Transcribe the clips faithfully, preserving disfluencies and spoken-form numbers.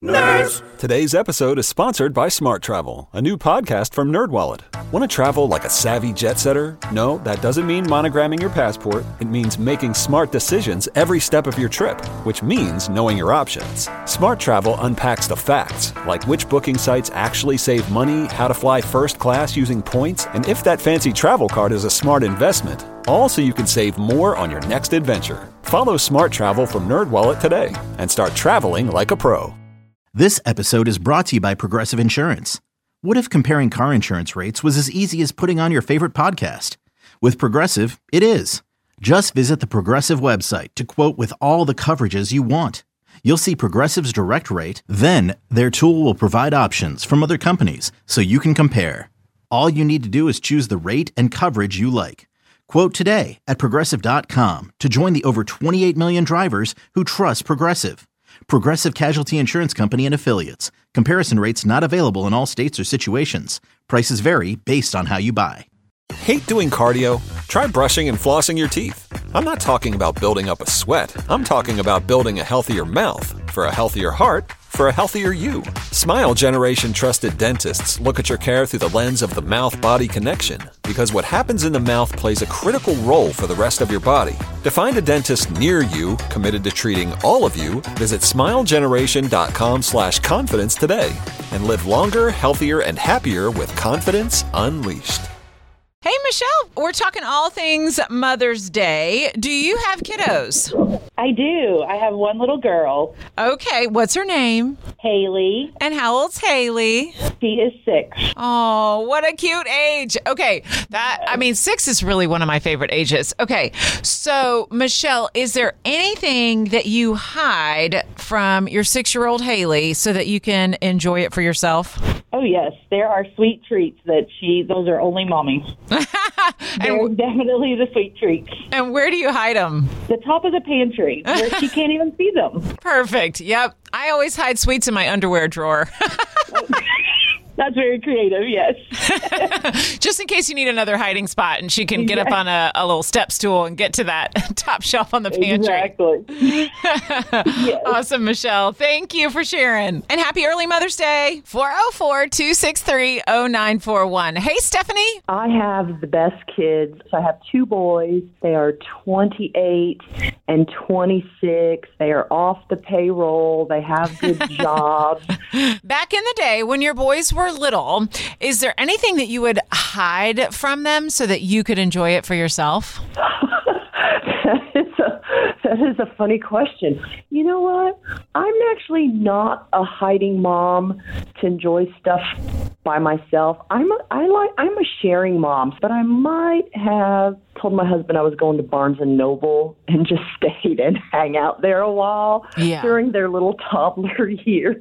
Nerds! Today's episode is sponsored by Smart Travel, a new podcast from NerdWallet. Want to travel like a savvy jet setter? No, that doesn't mean monogramming your passport. It means making smart decisions every step of your trip, which means knowing your options. Smart Travel unpacks the facts, like which booking sites actually save money, how to fly first class using points, and if that fancy travel card is a smart investment. All so you can save more on your next adventure. Follow Smart Travel from NerdWallet today and start traveling like a pro. This episode is brought to you by Progressive Insurance. What if comparing car insurance rates was as easy as putting on your favorite podcast? With Progressive, it is. Just visit the Progressive website to quote with all the coverages you want. You'll see Progressive's direct rate, then their tool will provide options from other companies so you can compare. All you need to do is choose the rate and coverage you like. Quote today at Progressive dot com to join the over twenty-eight million drivers who trust Progressive. Progressive Casualty Insurance Company and Affiliates. Comparison rates not available in all states or situations. Prices vary based on how you buy. Hate doing cardio? Try brushing and flossing your teeth. I'm not talking about building up a sweat. I'm talking about building a healthier mouth. For a healthier heart, for a healthier you. Smile Generation trusted dentists look at your care through the lens of the mouth-body connection, because what happens in the mouth plays a critical role for the rest of your body. To find a dentist near you committed to treating all of you, visit smilegeneration.com slash confidence today and live longer, healthier, and happier with confidence unleashed. Hey, Michelle, we're talking all things Mother's Day. Do you have kiddos? I do. I have one little girl. Okay, what's her name? Haley. And how old's Haley? She is six. Oh, what a cute age. Okay, that, I mean, six is really one of my favorite ages. Okay, so, Michelle, is there anything that you hide from your six-year-old Haley so that you can enjoy it for yourself? Oh, yes. There are sweet treats that she, those are only mommy's. They're and, definitely the sweet treats. And where do you hide them? The top of the pantry, where she can't even see them. Perfect. Yep. I always hide sweets in my underwear drawer. That's very creative, yes. Just in case you need another hiding spot and she can get up on a, a little step stool and get to that top shelf on the pantry. Exactly. Yes. Awesome, Michelle. Thank you for sharing. And happy early Mother's Day. four oh four, two six three, oh nine four one. Hey, Stephanie. I have the best kids. I have two boys. They are twenty-eight and twenty-six. They are off the payroll. They have good jobs. Back in the day when your boys were little, is there anything that you would hide from them so that you could enjoy it for yourself? that, is a, that is a funny question. You know what? I'm actually not a hiding mom to enjoy stuff by myself. I'm a, I like I'm a sharing mom, but I might have told my husband I was going to Barnes and Noble and just stayed and hang out there a while yeah. during their little toddler years.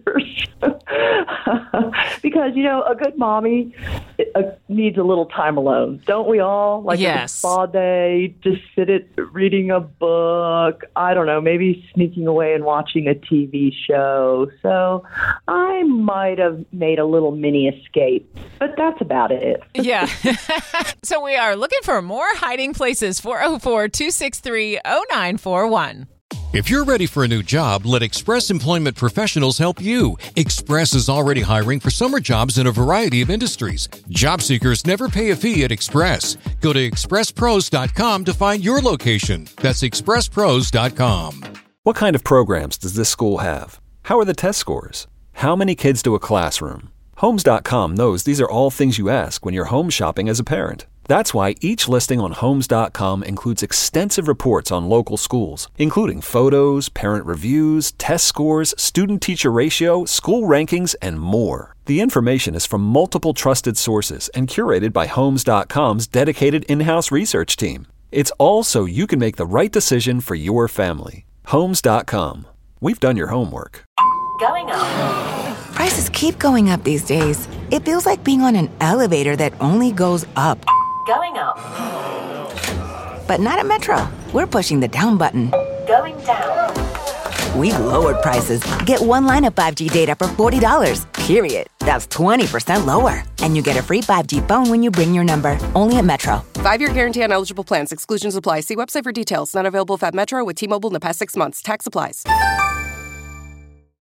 Because, you know, a good mommy uh, needs a little time alone. Don't we all? Like yes. a spa day, just sit it reading a book. I don't know, maybe sneaking away and watching a T V show. So I might have made a little mini escape, but that's about it. Yeah. So we are looking for more hiding places. four oh four, two six three, oh nine four one. If you're ready for a new job, let Express Employment Professionals help you. Express is already hiring for summer jobs in a variety of industries. Job seekers never pay a fee at Express. Go to express pros dot com to find your location. That's express pros dot com. What kind of programs does this school have? How are the test scores? How many kids do a classroom? Homes dot com knows these are all things you ask when you're home shopping as a parent. That's why each listing on Homes dot com includes extensive reports on local schools, including photos, parent reviews, test scores, student-teacher ratio, school rankings, and more. The information is from multiple trusted sources and curated by Homes dot com's dedicated in-house research team. It's all so you can make the right decision for your family. Homes dot com. We've done your homework. Going up. Prices keep going up these days. It feels like being on an elevator that only goes up. Going up. But not at Metro. We're pushing the down button. Going down. We've lowered prices. Get one line of five G data for forty dollars, period. That's twenty percent lower. And you get a free five G phone when you bring your number. Only at Metro. Five-year guarantee on eligible plans. Exclusions apply. See website for details. Not available at Metro with T-Mobile in the past six months. Tax applies.